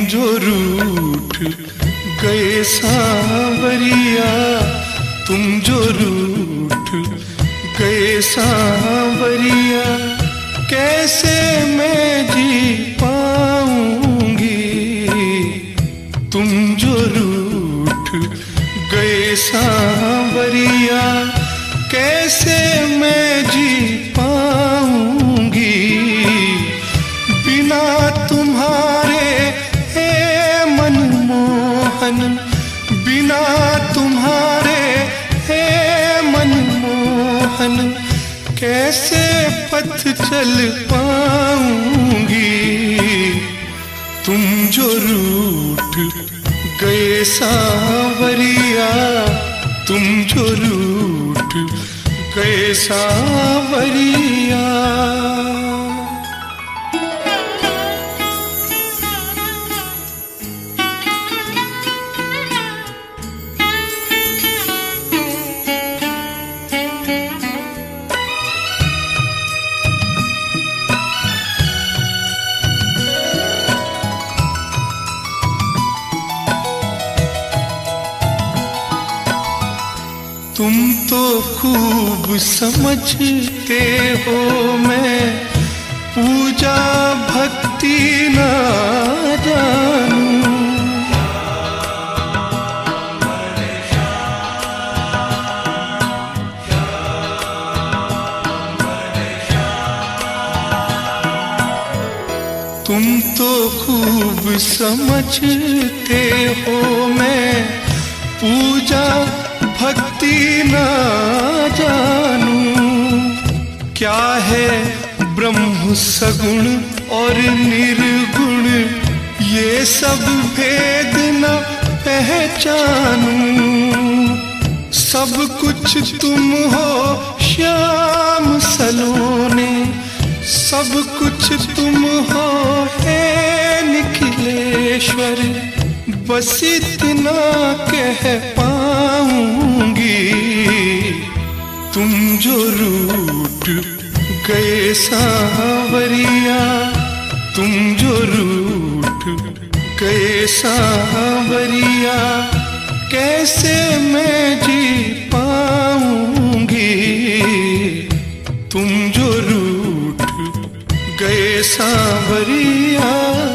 जो रूठ गए सांवरिया, तुम जो रूठ गए सांवरिया, कैसे मैं जी पाऊंगी। तुम जो रूठ गए सांवरिया, कैसे मैं जी पाऊंगी। बिना तुम्हारे हे मनमोहन, बिना तुम्हारे हे मनमोहन, कैसे पथ चल पाऊंगी। तुम जो रूठ गए सांवरिया, तुम जो रूठ गए सांवरिया। तुम तो खूब समझते हो मैं पूजा भक्ति ना जानूं। तुम तो खूब समझते हो मैं पूजा भक्ति ना जानूं। क्या है ब्रह्म सगुण और निर्गुण, ये सब भेद न पहचानूं। सब कुछ तुम हो श्याम सलोने, सब कुछ तुम हो हे निखिलेश्वर, बस इतना कह पाऊंगी। तुम जो रूठ गए सांवरिया, तुम जो रूठ गए सांवरिया, कैसे मैं जी पाऊंगी। तुम जो रूठ गए सांवरिया।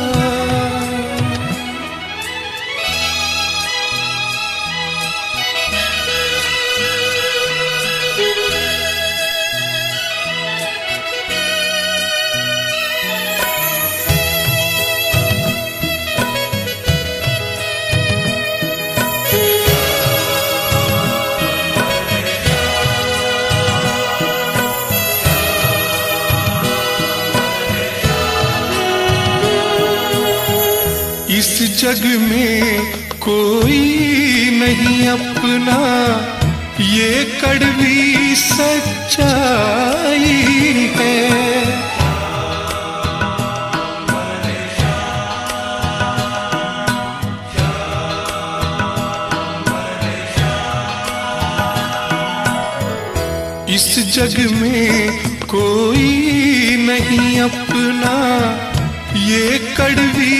इस जग में कोई नहीं अपना, ये कड़वी सच्चाई है। इस जग में कोई नहीं अपना, ये कड़वी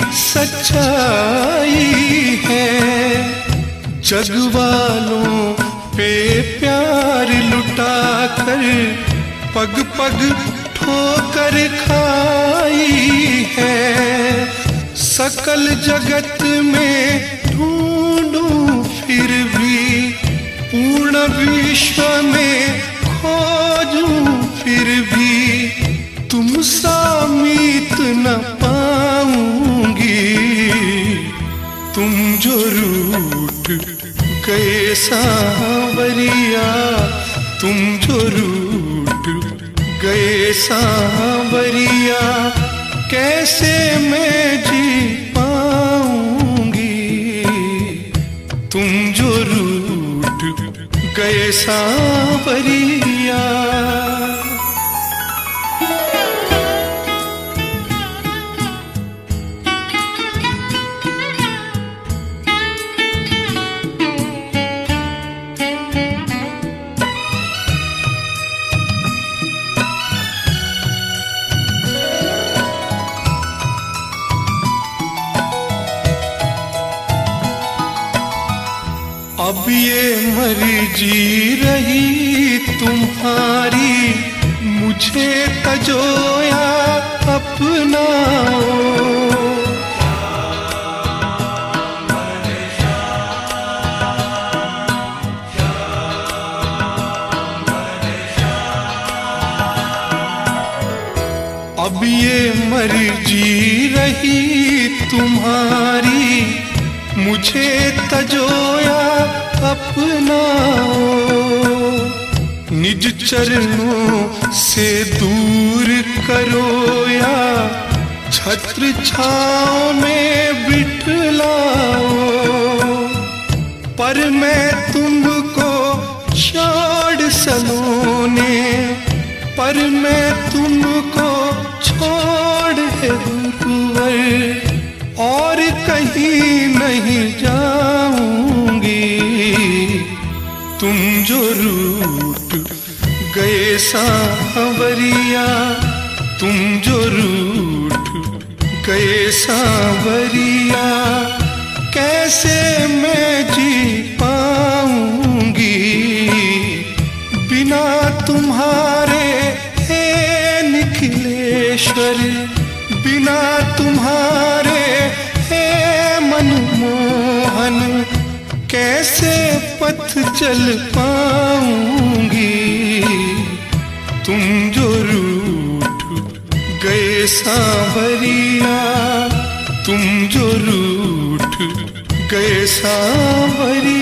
सच्चाई है। जग वालों पे प्यार लुटा कर पग पग ठोकर खाई है। सकल जगत में ढूंढूं फिर भी, पूर्ण विश्व में खोजूं फिर भी, तुम सा मीत न पाऊंगी। तुम जो रूठ गए सांवरिया, तुम जो रूठ गए सांवरिया, कैसे मैं जी पाऊंगी। तुम जो रूठ गए सांवरिया। अब ये मर्जी रही तुम्हारी, मुझे तजो या अपनाओ। अब ये मर्जी रही तुम्हारी, मुझे तजो या अपनाओ। निज चरणों से दूर करो या छत्र छाँव में बिठलाओ। पर मैं तुमको छोड़ सलोने, पर मैं तुमको छोड़ गुरुवर और कहीं नहीं जाऊंगी। तुम जो रूठ गए सांवरिया, तुम जो रूठ गए सांवरिया, कैसे मैं जी पाऊंगी बिना तुम्हारे हे निखिलेश्वर, बिना तुम्हारे हे मनमोहन, कैसे पथ चल पाऊंगी। तुम जो रूठ गए सांवरिया, तुम जो रूठ गए सांवरिया।